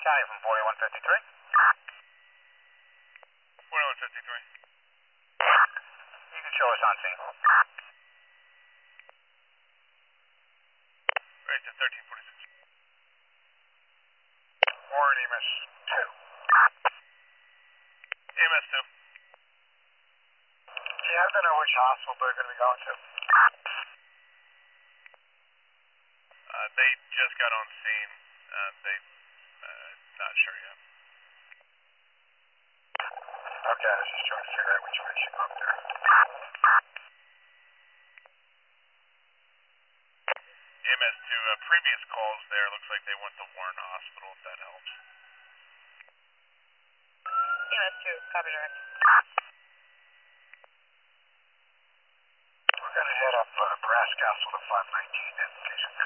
County from 4153. 4153. You can show us on scene. Right to 1346. Warren EMS 2. EMS 2. Do you happen to know which hospital they're going to be going to? They just got on scene. Not sure yet. Okay, I was just trying to figure out which way she go up there. EMS 2, previous calls there, looks like they went to Warren Hospital, if that helps. EMS 2, copy direct. We're going to head up Brass Castle to 519 in case of